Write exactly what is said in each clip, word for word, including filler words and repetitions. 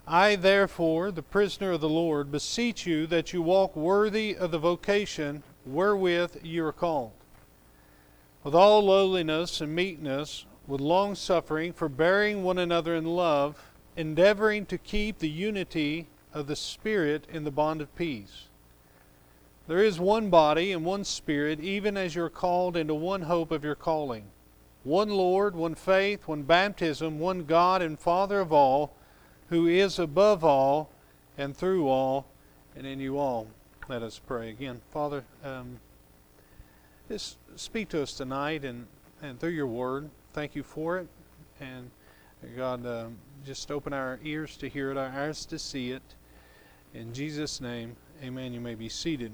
I therefore, the prisoner of the Lord, beseech you that you walk worthy of the vocation wherewith you are called, with all lowliness and meekness, with longsuffering, forbearing one another in love, endeavoring to keep the unity of the Spirit in the bond of peace. There is one body and one Spirit, even as you are called into one hope of your calling. One Lord, one faith, one baptism, one God and Father of all, who is above all, and through all, and in you all. Let us pray again. Father, um, just speak to us tonight and, and through your word. Thank you for it. And God, uh, just open our ears to hear it, our eyes to see it. In Jesus' name, amen. You may be seated.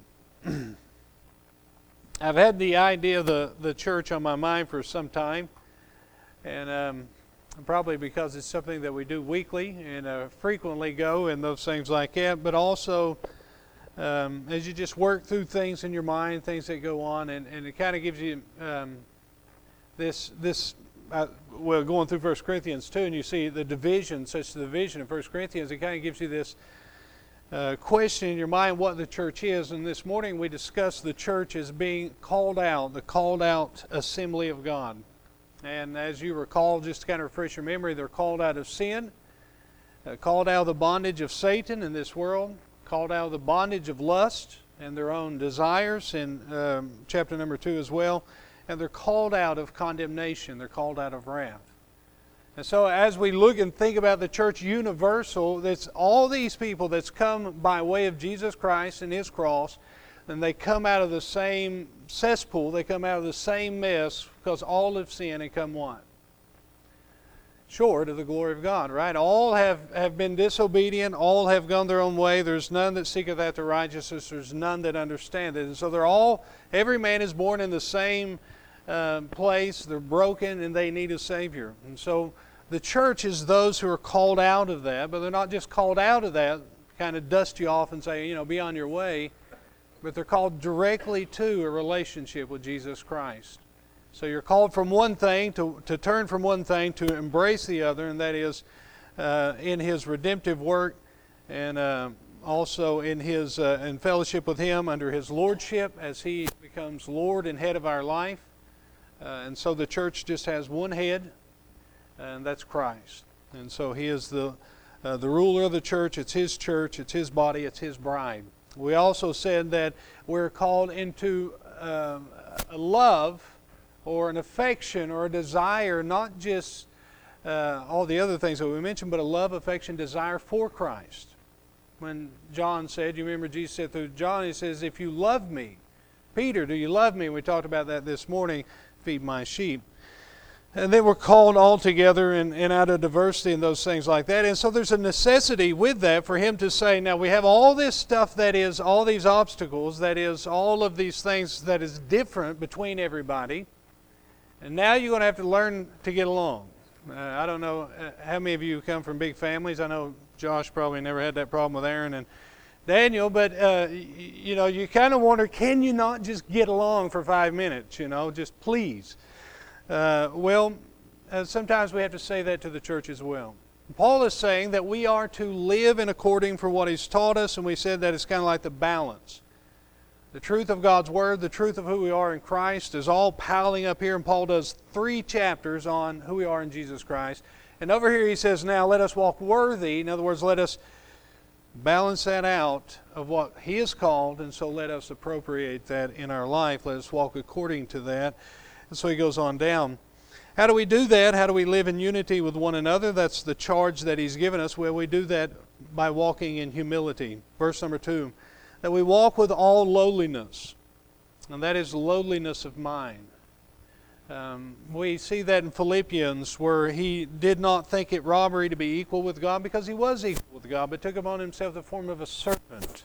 I've had the idea of the, the church on my mind for some time. And um, probably because it's something that we do weekly and uh, frequently go and those things like that. But also, um, as you just work through things in your mind, things that go on, and, and it kind of gives you um, this, this uh, well, going through First Corinthians two, and you see the division, such the division in First Corinthians, it kind of gives you this uh, question in your mind what the church is. And this morning we discussed the church as being called out, the called out assembly of God. And as you recall, just to kind of refresh your memory, they're called out of sin, uh, called out of the bondage of Satan in this world, called out of the bondage of lust and their own desires in um, chapter number two as well. And they're called out of condemnation. They're called out of wrath. And so as we look and think about the church universal, that's all these people that's come by way of Jesus Christ and His cross, and they come out of the same cesspool, they come out of the same mess, because all have sinned and come what? Short of the glory of God, right? All have, have been disobedient, all have gone their own way. There's none that seeketh after righteousness, there's none that understand it. And so they're all, every man is born in the same uh, place, they're broken and they need a Savior. And so the church is those who are called out of that, but they're not just called out of that, kind of dust you off and say, you know, be on your way. But they're called directly to a relationship with Jesus Christ. So you're called from one thing, to, to turn from one thing, to embrace the other, and that is uh, in His redemptive work, and uh, also in His uh, in fellowship with Him under His lordship as He becomes Lord and head of our life. Uh, and so the church just has one head, and that's Christ. And so He is the, uh, the ruler of the church. It's His church, it's His body, it's His bride. We also said that we're called into uh, a love or an affection or a desire, not just uh, all the other things that we mentioned, but a love, affection, desire for Christ. When John said, you remember Jesus said through John, He says, if you love me, Peter, do you love me? We talked about that this morning, feed my sheep. And they were called all together and, and out of diversity and those things like that. And so there's a necessity with that for Him to say, now we have all this stuff that is, all these obstacles, that is, all of these things that is different between everybody. And now you're going to have to learn to get along. Uh, I don't know uh, how many of you come from big families. I know Josh probably never had that problem with Aaron and Daniel, but uh, y- you know, you kind of wonder, can you not just get along for five minutes, you know, just please? Uh, well, uh, sometimes we have to say that to the church as well. Paul is saying that we are to live in according for what He's taught us, and we said that it's kind of like the balance. The truth of God's Word, the truth of who we are in Christ is all piling up here, and Paul does three chapters on who we are in Jesus Christ. And over here he says, now let us walk worthy. In other words, let us balance that out of what He has called, and so let us appropriate that in our life. Let us walk according to that. And so he goes on down. How do we do that? How do we live in unity with one another? That's the charge that he's given us. Well, we do that by walking in humility. Verse number two, that we walk with all lowliness, and that is lowliness of mind. Um, we see that in Philippians, where he did not think it robbery to be equal with God, because he was equal with God, but took upon himself the form of a servant.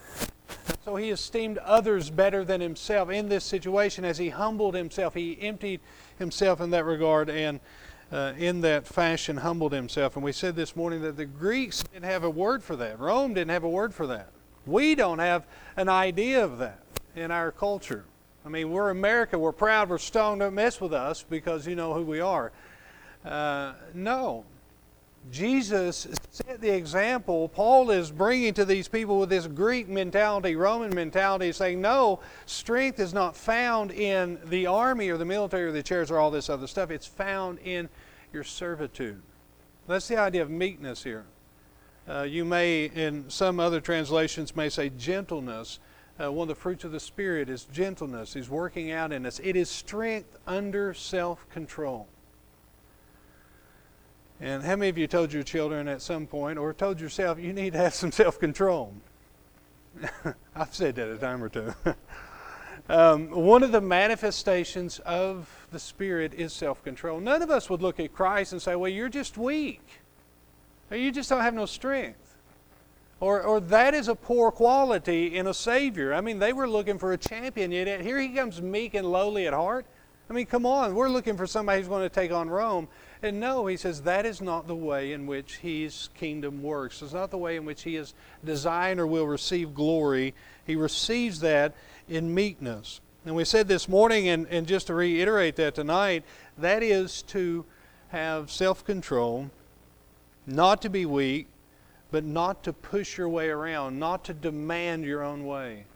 So he esteemed others better than himself in this situation. As he humbled himself, he emptied himself in that regard, and uh, in that fashion humbled himself. And we said this morning that the Greeks didn't have a word for that. Rome didn't have a word for that. We don't have an idea of that in our culture. I mean, we're America, we're proud, we're stoned, don't mess with us because you know who we are. Uh, no. Jesus set the example. Paul is bringing to these people with this Greek mentality, Roman mentality, saying, no, strength is not found in the army or the military or the chariots or all this other stuff. It's found in your servitude. That's the idea of meekness here. Uh, you may, in some other translations, may say gentleness. Uh, one of the fruits of the Spirit is gentleness. He's working out in us. It is strength under self-control. And how many of you told your children at some point, or told yourself, you need to have some self-control? I've said that a time or two. um, one of the manifestations of the Spirit is self-control. None of us would look at Christ and say, well, you're just weak. Or you just don't have no strength. Or, or that is a poor quality in a Savior. I mean, they were looking for a champion, yet here he comes meek and lowly at heart. I mean, come on, we're looking for somebody who's going to take on Rome. And no, he says that is not the way in which his kingdom works. It's not the way in which he is designed or will receive glory. He receives that in meekness. And we said this morning, and, and just to reiterate that tonight, that is to have self-control, not to be weak, but not to push your way around, not to demand your own way.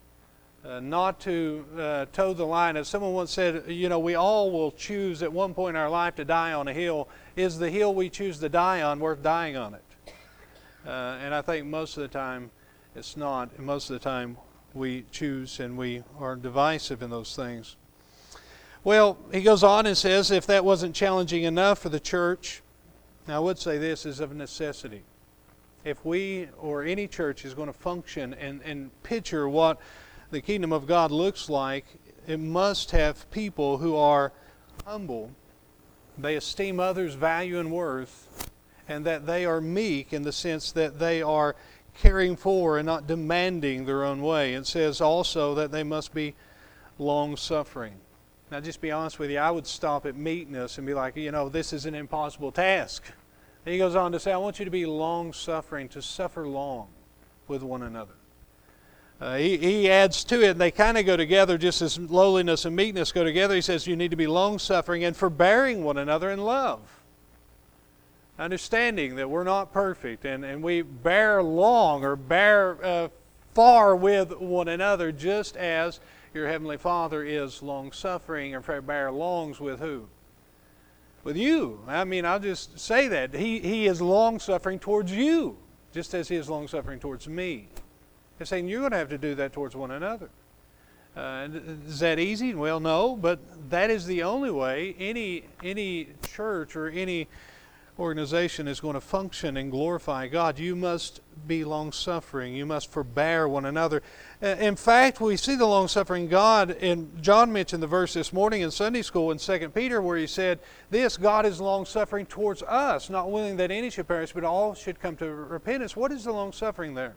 Uh, not to uh, toe the line. As someone once said, you know, we all will choose at one point in our life to die on a hill. Is the hill we choose to die on worth dying on it? Uh, and I think most of the time it's not. And most of the time we choose and we are divisive in those things. Well, he goes on and says, if that wasn't challenging enough for the church, now I would say this is of necessity. If we or any church is going to function and, and picture what the kingdom of God looks like, it must have people who are humble. They esteem others' value and worth, and that they are meek in the sense that they are caring for and not demanding their own way. It says also that they must be long-suffering. Now, just be honest with you, I would stop at meekness and be like, you know, this is an impossible task. And he goes on to say, I want you to be long-suffering, to suffer long with one another. Uh, he, he adds to it, and they kind of go together just as lowliness and meekness go together. He says you need to be long-suffering and forbearing one another in love. Understanding that we're not perfect, and, and we bear long or bear uh, far with one another, just as your Heavenly Father is long-suffering or forbear longs with who? With you. I mean, I'll just say that. He, he is long-suffering towards you, just as He is long-suffering towards me. He's saying you're going to have to do that towards one another. Uh, is that easy? Well, no, but that is the only way any any church or any organization is going to function and glorify God. You must be long-suffering. You must forbear one another. In fact, we see the long-suffering God, and John mentioned the verse this morning in Sunday school in Second Peter where he said, this, God is long-suffering towards us, not willing that any should perish, but all should come to repentance. What is the long-suffering there?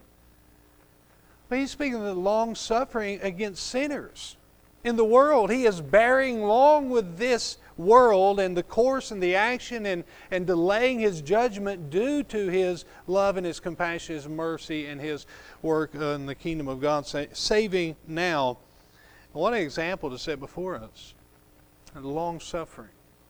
But he's speaking of the long-suffering against sinners. In the world, he is bearing long with this world and the course and the action and, and delaying his judgment due to his love and his compassion, his mercy, and his work in the kingdom of God, saving now. What an example to set before us. Long-suffering.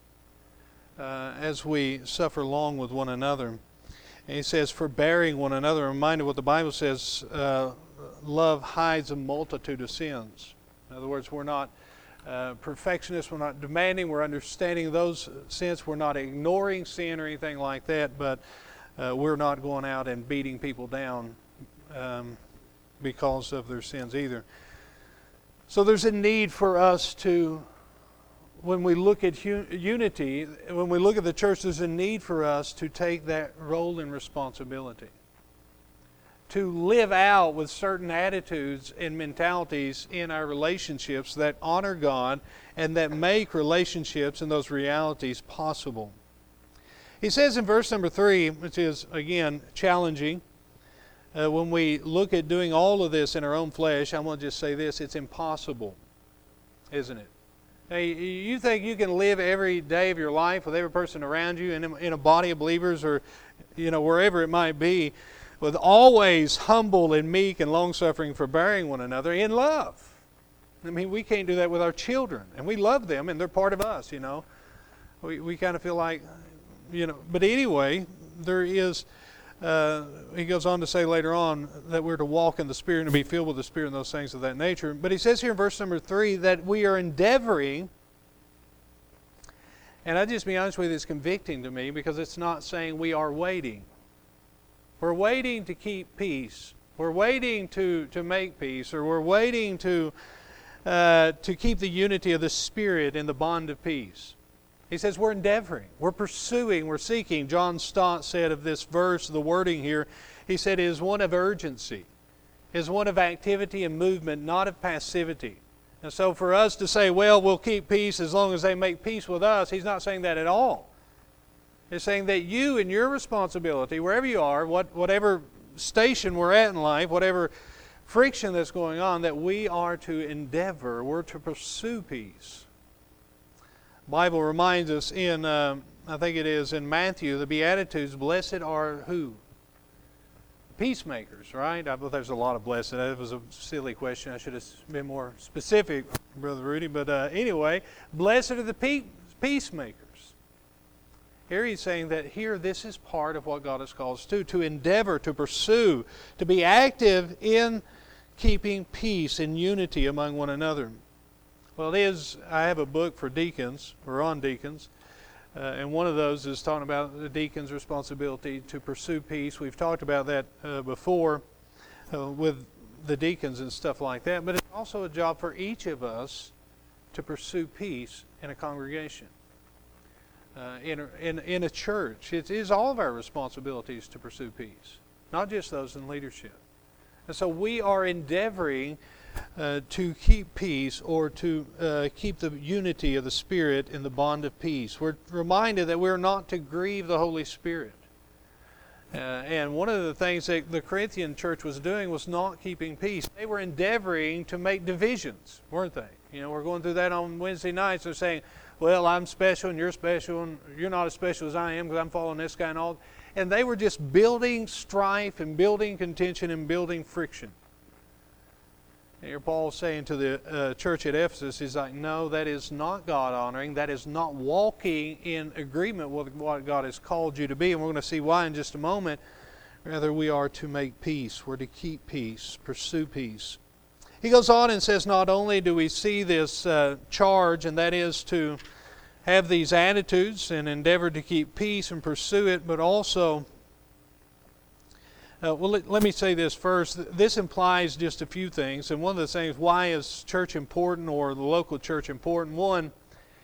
Uh, as we suffer long with one another. And he says, forbearing one another. I'm reminded what the Bible says, uh, love hides a multitude of sins. In other words, we're not uh, perfectionists, we're not demanding, we're understanding those sins. We're not ignoring sin or anything like that, but uh, we're not going out and beating people down um, because of their sins either. So there's a need for us to, when we look at hu- unity, when we look at the church, there's a need for us to take that role and responsibility. To live out with certain attitudes and mentalities in our relationships that honor God and that make relationships and those realities possible. He says in verse number three, which is, again, challenging, uh, when we look at doing all of this in our own flesh, I want to just say this, it's impossible, isn't it? Hey, you think you can live every day of your life with every person around you in a, in a body of believers or, you know, wherever it might be, with always humble and meek and long-suffering, forbearing one another in love. I mean, we can't do that with our children. And we love them, and they're part of us, you know. We we kind of feel like, you know. But anyway, there is uh, he goes on to say later on that we're to walk in the Spirit and to be filled with the Spirit and those things of that nature. But he says here in verse number three that we are endeavoring, and I'll just be honest with you, it's convicting to me because it's not saying we are waiting. We're waiting to keep peace. We're waiting to, to make peace, or we're waiting to uh, to keep the unity of the Spirit in the bond of peace. He says we're endeavoring, we're pursuing, we're seeking. John Stott said of this verse, the wording here, he said it is one of urgency, it is one of activity and movement, not of passivity. And so for us to say, well, we'll keep peace as long as they make peace with us, he's not saying that at all. He's saying that you and your responsibility, wherever you are, what, whatever station we're at in life, whatever friction that's going on, that we are to endeavor, we're to pursue peace. The Bible reminds us in, uh, I think it is in Matthew, the Beatitudes, blessed are who? Peacemakers, right? I believe there's a lot of blessed. That was a silly question. I should have been more specific, Brother Rudy. But uh, anyway, blessed are the pe- peacemakers. Here he's saying that here this is part of what God has called us to, to endeavor, to pursue, to be active in keeping peace and unity among one another. Well, it is, I have a book for deacons, or on deacons, uh, and one of those is talking about the deacon's responsibility to pursue peace. We've talked about that uh, before uh, with the deacons and stuff like that, but it's also a job for each of us to pursue peace in a congregation, uh, in, a, in, in a church. It is all of our responsibilities to pursue peace, not just those in leadership. And so we are endeavoring Uh, to keep peace, or to uh, keep the unity of the Spirit in the bond of peace. We're reminded that we're not to grieve the Holy Spirit. Uh, and one of the things that the Corinthian church was doing was not keeping peace. They were endeavoring to make divisions, weren't they? You know, we're going through that on Wednesday nights. They're saying, well, I'm special and you're special and you're not as special as I am because I'm following this guy and all. And they were just building strife and building contention and building friction. And here Paul's saying to the uh, church at Ephesus, he's like, no, that is not God-honoring. That is not walking in agreement with what God has called you to be. And we're going to see why in just a moment. Rather, we are to make peace. We're to keep peace, pursue peace. He goes on and says, not only do we see this uh, charge, and that is to have these attitudes and endeavor to keep peace and pursue it, but also... Uh, well, let, let me say this first. This implies just a few things. And one of the things, why is church important, or the local church important? One,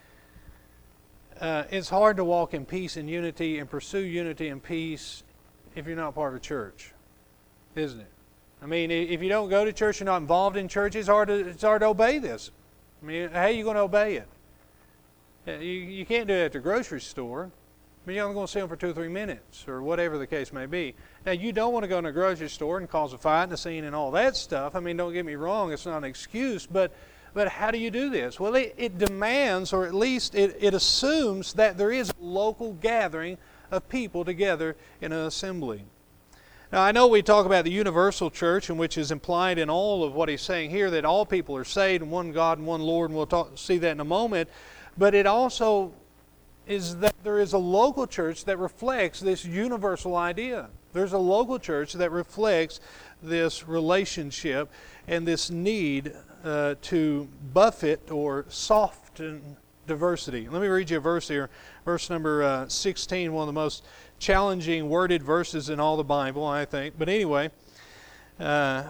uh, it's hard to walk in peace and unity and pursue unity and peace if you're not part of a church, isn't it? I mean, if you don't go to church, you're not involved in church, it's hard to, it's hard to obey this. I mean, how are you going to obey it? You, you can't do it at the grocery store. I mean, you're only going to see them for two or three minutes, or whatever the case may be. Now, you don't want to go in a grocery store and cause a fight and a scene and all that stuff. I mean, don't get me wrong, it's not an excuse, but but how do you do this? Well, it, it demands, or at least it, it assumes, that there is a local gathering of people together in an assembly. Now, I know we talk about the universal church, and which is implied in all of what he's saying here, that all people are saved, and one God and one Lord, and we'll talk, see that in a moment. But it also is that there is a local church that reflects this universal idea. There's a local church that reflects this relationship and this need uh, to buffet or soften diversity. Let me read you a verse here. Verse number uh, sixteen, one of the most challenging worded verses in all the Bible, I think. But anyway, uh,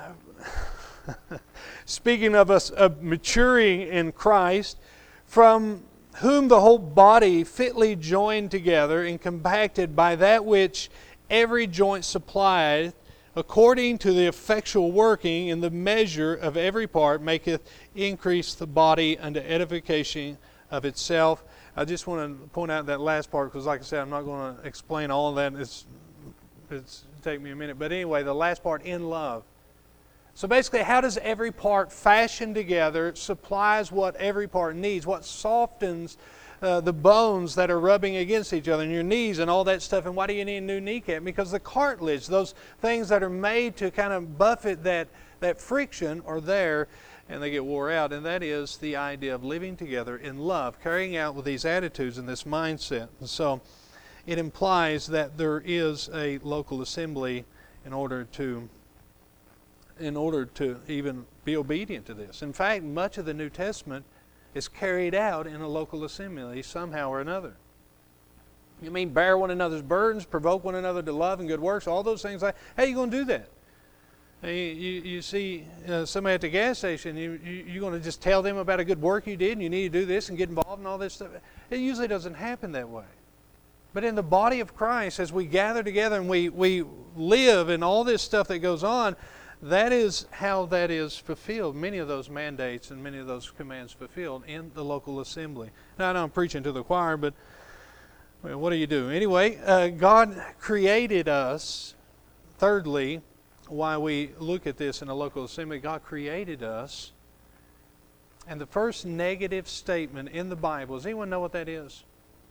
speaking of us of maturing in Christ, from whom the whole body fitly joined together and compacted by that which every joint supplieth, according to the effectual working in the measure of every part, maketh increase the body unto edification of itself. I just want to point out that last part, because like I said, I'm not going to explain all of that. It's, it's take me a minute. But anyway, the last part, in love. So basically, how does every part fashion together supplies what every part needs? What softens uh, the bones that are rubbing against each other, and your knees and all that stuff. And why do you need a new kneecap? Because the cartilage, those things that are made to kind of buffet that, that friction, are there, and they get wore out. And that is the idea of living together in love, carrying out with these attitudes and this mindset. And so it implies that there is a local assembly in order to in order to even be obedient to this. In fact, much of the New Testament is carried out in a local assembly somehow or another. You mean bear one another's burdens, provoke one another to love and good works, all those things. Like, how are you going to do that? You, you, you see uh, somebody at the gas station, you, you, you're going to just tell them about a good work you did and you need to do this and get involved in all this stuff. It usually doesn't happen that way. But in the body of Christ, as we gather together and we, we live and all this stuff that goes on, that is how that is fulfilled. Many of those mandates and many of those commands fulfilled in the local assembly. Now, I know I'm preaching to the choir, but well, what do you do? Anyway, uh, God created us. Thirdly, why we look at this in a local assembly, God created us. And the first negative statement in the Bible, does anyone know what that is?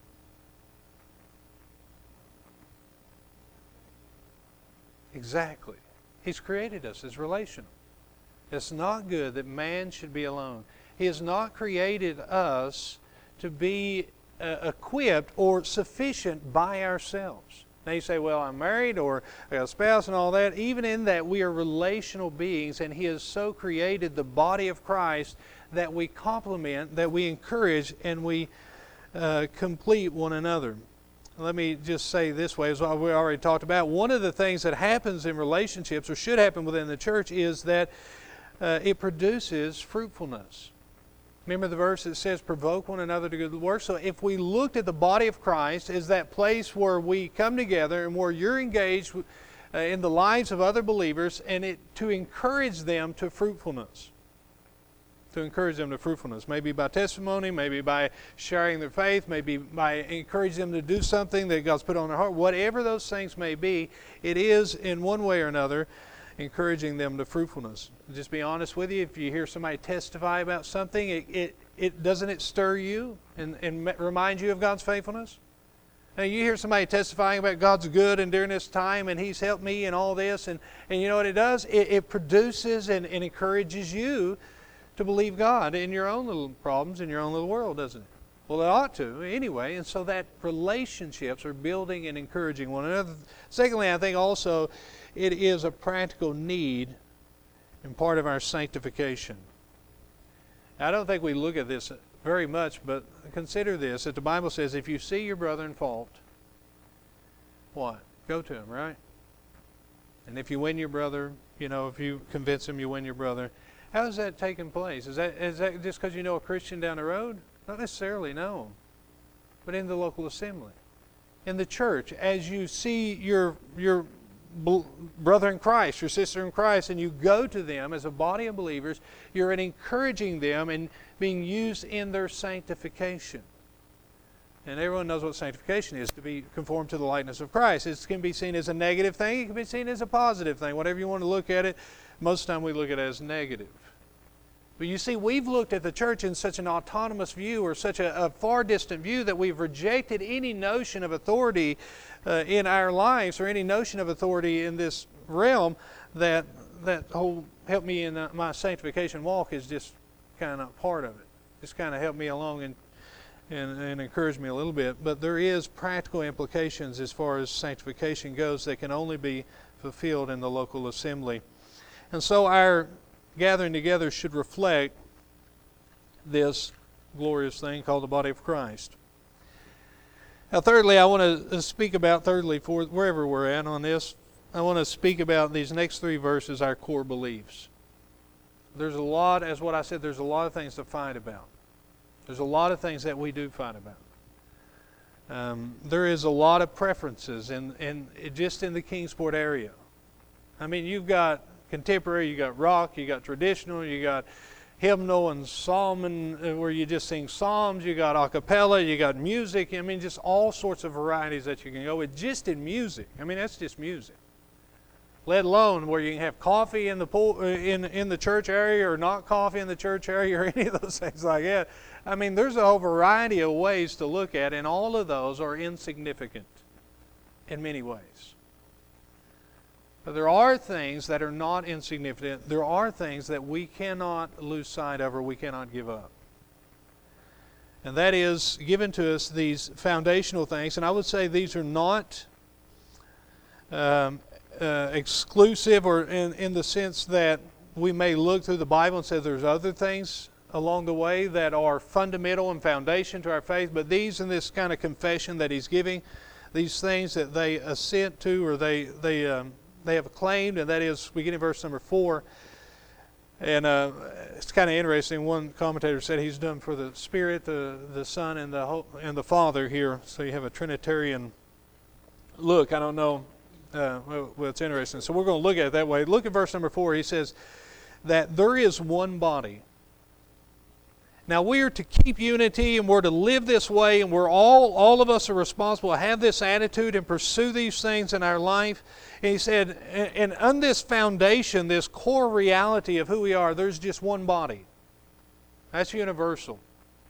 Exactly. He's created us as relational. It's not good that man should be alone. He has not created us to be uh, equipped or sufficient by ourselves. Now you say, well, I'm married or I got a spouse and all that. Even in that, we are relational beings, and He has so created the body of Christ that we complement, that we encourage, and we uh, complete one another. Let me just say this way, as we already talked about, one of the things that happens in relationships, or should happen within the church, is that uh, it produces fruitfulness. Remember the verse that says, provoke one another to good works? So if we looked at the body of Christ as that place where we come together and where you're engaged uh, in the lives of other believers, and it to encourage them to fruitfulness. To encourage them to fruitfulness. Maybe by testimony, maybe by sharing their faith, maybe by encouraging them to do something that God's put on their heart. Whatever those things may be, it is in one way or another encouraging them to fruitfulness. Just be honest with you, if you hear somebody testify about something, it, it, it doesn't it stir you and, and remind you of God's faithfulness? Now you hear somebody testifying about God's good and during this time and He's helped me and all this, and, and you know what it does? It, it produces and, and encourages you to believe God in your own little problems, in your own little world, doesn't it? Well, it ought to anyway, and so that relationships are building and encouraging one another. Secondly, I think also it is a practical need and part of our sanctification. Now, I don't think we look at this very much, but consider this, that the Bible says if you see your brother in fault, what? Go to him, right? And if you win your brother, you know, if you convince him you win your brother, how is that taking place? Is that is that just because you know a Christian down the road? Not necessarily, no. But in the local assembly. In the church, as you see your your brother in Christ, your sister in Christ, and you go to them as a body of believers, you're encouraging them and being used in their sanctification. And everyone knows what sanctification is, to be conformed to the likeness of Christ. It can be seen as a negative thing. It can be seen as a positive thing. Whatever you want to look at it, most of the time we look at it as negative. But you see, we've looked at the church in such an autonomous view, or such a, a far distant view, that we've rejected any notion of authority uh, in our lives, or any notion of authority in this realm, that that whole help me in uh, my sanctification walk is just kind of part of it. Just kind of help me along and, and, and encourage me a little bit. But there is practical implications as far as sanctification goes that can only be fulfilled in the local assembly. And so our gathering together should reflect this glorious thing called the body of Christ. Now, thirdly, I want to speak about, thirdly, for wherever we're at on this, I want to speak about these next three verses, our core beliefs. There's a lot, as what I said, there's a lot of things to fight about. There's a lot of things that we do fight about. Um, there is a lot of preferences in, in just in the Kingsport area. I mean, you've got contemporary, you got rock, you got traditional, you got hymnal and psalm, and where you just sing psalms, you got a cappella, you got music. I mean, just all sorts of varieties that you can go with just in music. I mean, that's just music. Let alone where you can have coffee in the pool, in in the church area, or not coffee in the church area, or any of those things like that. I mean, there's a whole variety of ways to look at, and all of those are insignificant in many ways. But there are things that are not insignificant. There are things that we cannot lose sight of or we cannot give up. And that is given to us these foundational things. And I would say these are not um, uh, exclusive, or in, in the sense that we may look through the Bible and say there's other things along the way that are fundamental and foundation to our faith. But these, in this kind of confession that he's giving, these things that they assent to, or they, they, um, they have claimed, and that is, we get in verse number four. And uh, it's kind of interesting. One commentator said he's done for the Spirit, the the Son, and the and the Father here. So you have a Trinitarian look. I don't know. Uh, well, well, it's interesting. So we're going to look at it that way. Look at verse number four. He says that there is one body. Now we are to keep unity, and we're to live this way, and we're all all of us are responsible to have this attitude and pursue these things in our life. And he said, and on this foundation, this core reality of who we are, there's just one body. That's universal.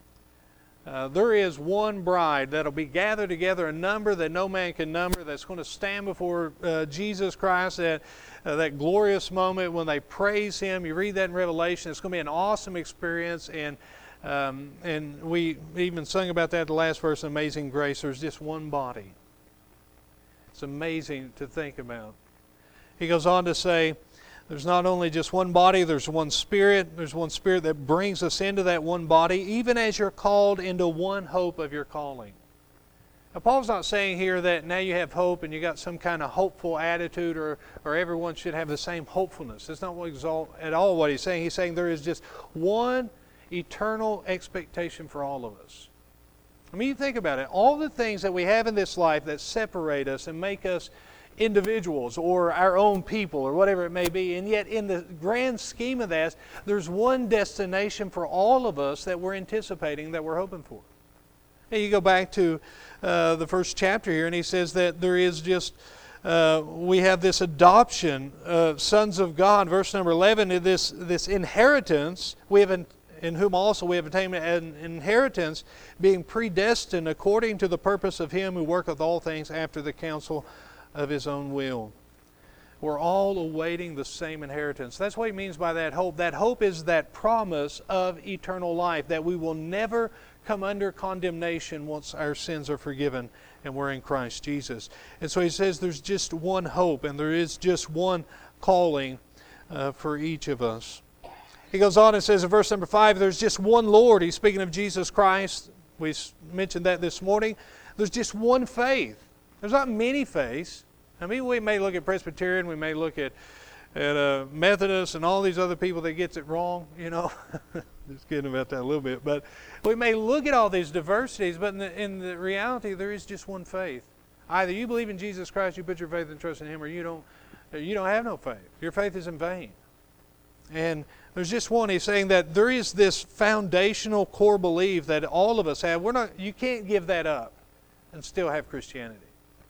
Uh, there is one bride that'll be gathered together, a number that no man can number, that's going to stand before uh, Jesus Christ at uh, that glorious moment when they praise Him. You read that in Revelation. It's going to be an awesome experience. And um, and we even sung about that in the last verse, Amazing Grace. There's just one body. It's amazing to think about. He goes on to say, there's not only just one body, there's one Spirit. There's one Spirit that brings us into that one body, even as you're called into one hope of your calling. Now, Paul's not saying here that now you have hope and you got some kind of hopeful attitude, or, or everyone should have the same hopefulness. That's not what exalt, at all what he's saying. He's saying there is just one eternal expectation for all of us. I mean, you think about it. All the things that we have in this life that separate us and make us individuals or our own people or whatever it may be, and yet in the grand scheme of that, there's one destination for all of us that we're anticipating, that we're hoping for. And you go back to uh, the first chapter here, and he says that there is just, uh, we have this adoption, uh, sons of God. Verse number eleven, this, this inheritance, we have an in whom also we have attained an inheritance, being predestined according to the purpose of Him who worketh all things after the counsel of His own will. We're all awaiting the same inheritance. That's what he means by that hope. That hope is that promise of eternal life, that we will never come under condemnation once our sins are forgiven and we're in Christ Jesus. And so he says there's just one hope, and there is just one calling uh, for each of us. He goes on and says in verse number five, there's just one Lord. He's speaking of Jesus Christ. We mentioned that this morning. There's just one faith. There's not many faiths. I mean, we may look at Presbyterian, we may look at, at uh, Methodists and all these other people that gets it wrong, you know. Just kidding about that a little bit. But we may look at all these diversities, but in the, in the reality, there is just one faith. Either you believe in Jesus Christ, you put your faith and trust in Him, or you don't, you don't have no faith. Your faith is in vain. And there's just one. He's saying that there is this foundational core belief that all of us have. We're not. You can't give that up and still have Christianity.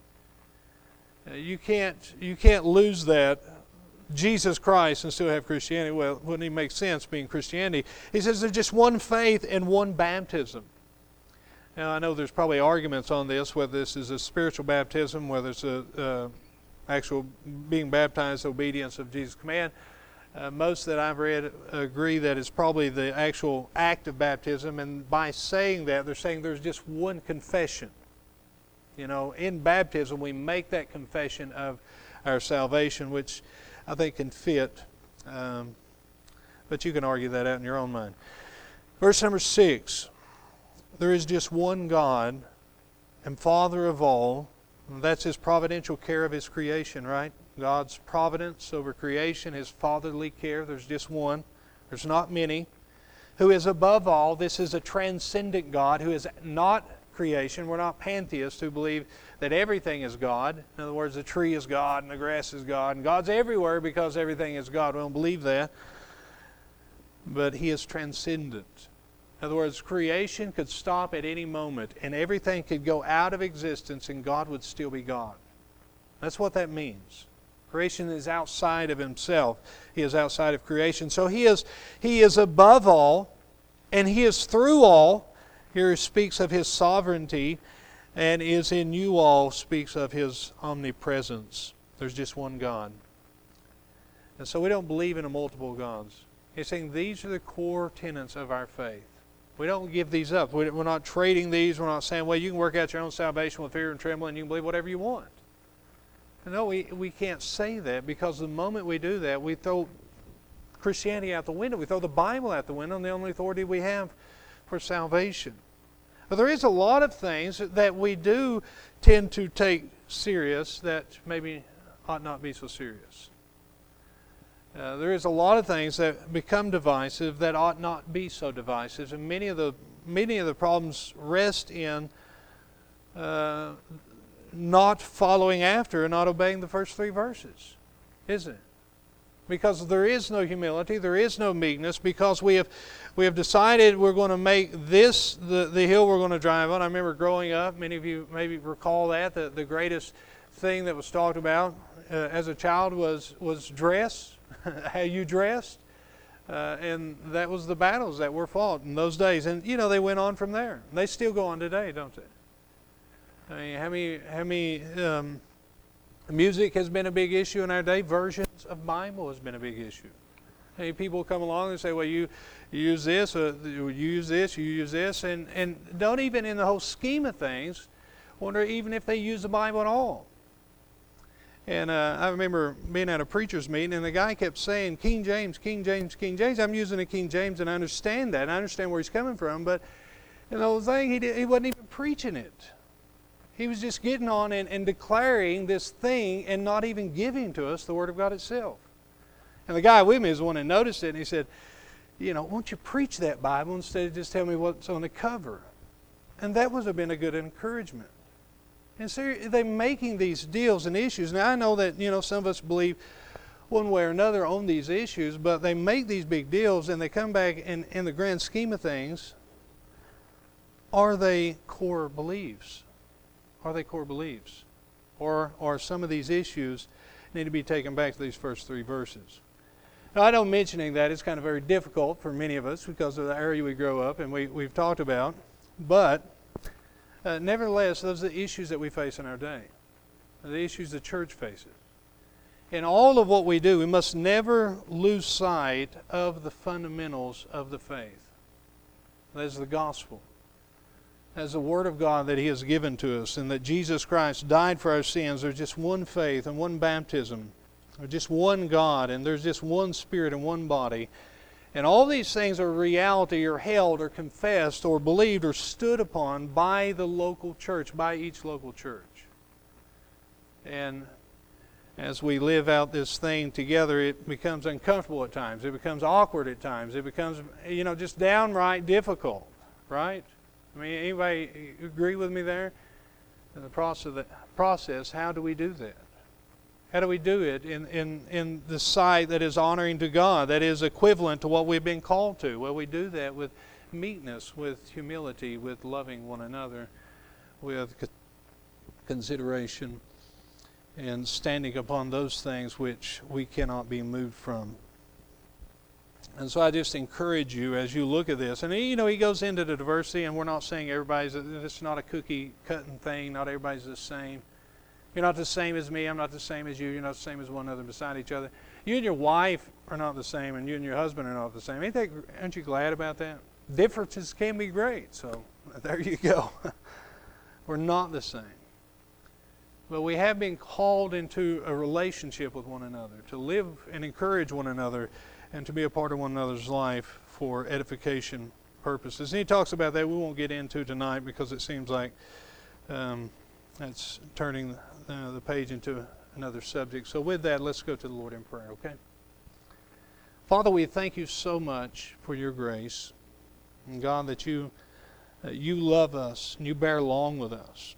You can't. You can't lose that, Jesus Christ, and still have Christianity. Well, it wouldn't even make sense being Christianity. He says there's just one faith and one baptism. Now I know there's probably arguments on this, whether this is a spiritual baptism, whether it's a uh, actual being baptized, obedience of Jesus' command. Uh, most that I've read agree that it's probably the actual act of baptism, and by saying that, they're saying there's just one confession. You know, in baptism we make that confession of our salvation, which I think can fit, um, but you can argue that out in your own mind. Verse number six, there is just one God and Father of all, and that's His providential care of His creation, right? God's providence over creation, His fatherly care. There's just one. There's not many. Who is above all. This is a transcendent God who is not creation. We're not pantheists who believe that everything is God. In other words, the tree is God and the grass is God. And God's everywhere because everything is God. We don't believe that. But He is transcendent. In other words, creation could stop at any moment and everything could go out of existence and God would still be God. That's what that means. Creation is outside of Himself. He is outside of creation. So He is, He is above all, and He is through all. Here He speaks of His sovereignty, and is in you all speaks of His omnipresence. There's just one God. And so we don't believe in a multiple gods. He's saying these are the core tenets of our faith. We don't give these up. We're not trading these. We're not saying, well, you can work out your own salvation with fear and trembling. You can believe whatever you want. No, we, we can't say that, because the moment we do that, we throw Christianity out the window. We throw the Bible out the window and the only authority we have for salvation. But there is a lot of things that we do tend to take serious that maybe ought not be so serious. Uh, there is a lot of things that become divisive that ought not be so divisive, and many of the many of the problems rest in uh, not following after and not obeying the first three verses, isn't it? Because there is no humility, there is no meekness, because we have we have decided we're going to make this the, the hill we're going to drive on. I remember growing up, many of you maybe recall that, the, the greatest thing that was talked about uh, as a child was, was dress, how you dressed. Uh, and that was the battles that were fought in those days. And, you know, they went on from there. They still go on today, don't they? I mean, how many, how many um, music has been a big issue in our day. Versions of Bible has been a big issue. How many people come along and say, well, you, you use this, or you use this, you use this, and, and don't even in the whole scheme of things wonder even if they use the Bible at all. And uh, I remember being at a preacher's meeting, and the guy kept saying, King James, King James, King James. I'm using the King James, and I understand that. I understand where he's coming from. But you know, the thing, he, did, he wasn't even preaching it. He was just getting on and, and declaring this thing and not even giving to us the Word of God itself. And the guy with me is the one that noticed it, and he said, you know, won't you preach that Bible instead of just tell me what's on the cover? And that would have been a good encouragement. And so they're making these deals and issues. Now I know that, you know, some of us believe one way or another on these issues, but they make these big deals and they come back in, in the grand scheme of things. Are they core beliefs? Are they core beliefs? Or are some of these issues need to be taken back to these first three verses? Now I know mentioning that is kind of very difficult for many of us because of the area we grow up and we, we've talked about, but Uh, nevertheless, those are the issues that we face in our day, the issues the church faces. In all of what we do, we must never lose sight of the fundamentals of the faith. That is the gospel. That is the Word of God that He has given to us, and that Jesus Christ died for our sins. There's just one faith and one baptism. There's just one God, and there's just one Spirit and one body. And all these things are reality or held or confessed or believed or stood upon by the local church, by each local church. And as we live out this thing together, it becomes uncomfortable at times. It becomes awkward at times. It becomes, you know, just downright difficult, right? I mean, anybody agree with me there? In the process, the process, how do we do that? How do we do it in, in, in the sight that is honoring to God, that is equivalent to what we've been called to? Well, we do that with meekness, with humility, with loving one another, with consideration, and standing upon those things which we cannot be moved from. And so I just encourage you as you look at this. And, you know, he goes into the diversity, and we're not saying everybody's, it's not a cookie-cutting thing, not everybody's the same. You're not the same as me. I'm not the same as you. You're not the same as one another beside each other. You and your wife are not the same, and you and your husband are not the same. Ain't that, aren't you glad about that? Differences can be great, so there you go. We're not the same. But we have been called into a relationship with one another, to live and encourage one another, and to be a part of one another's life for edification purposes. And he talks about that. We won't get into tonight because it seems like um, that's turning uh, the page into another subject. So with that, let's go to the Lord in prayer, okay? Father, we thank you so much for your grace. And God, that you, uh, you love us and you bear long with us.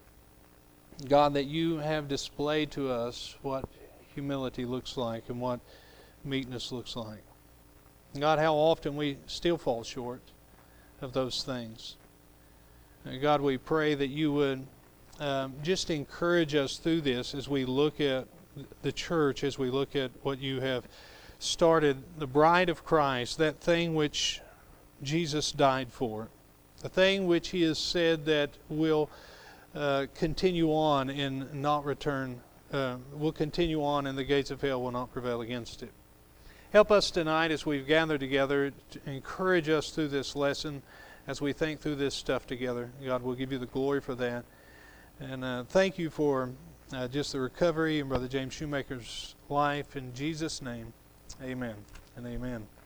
God, that you have displayed to us what humility looks like and what meekness looks like. God, how often we still fall short of those things. And God, we pray that you would um, just encourage us through this as we look at the church, as we look at what you have started, the bride of Christ, that thing which Jesus died for, the thing which he has said that will uh, continue on and not return, uh, will continue on and the gates of hell will not prevail against it. Help us tonight as we've gathered together to encourage us through this lesson. as we think through this stuff together. God, we'll give you the glory for that. And uh, thank you for uh, just the recovery in Brother James Shoemaker's life. In Jesus' name, amen and amen.